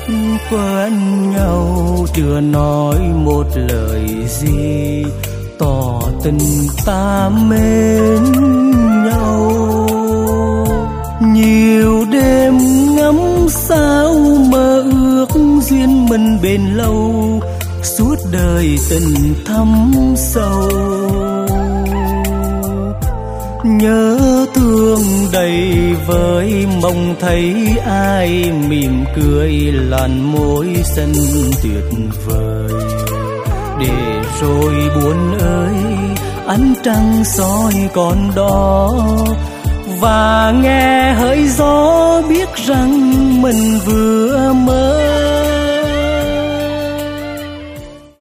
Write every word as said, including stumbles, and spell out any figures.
quen nhau chưa nói một lời gì, tỏ tình ta mến nhau. Nhiều đêm ngắm sao mơ ước duyên mình bền lâu, suốt đời tình thắm sâu. Nhớ thương đầy vơi mong thấy ai mỉm cười làn môi xanh tuyệt vời. Để rồi buồn ơi ánh trăng soi còn đó, và nghe hỡi gió biết rằng mình vừa mơ.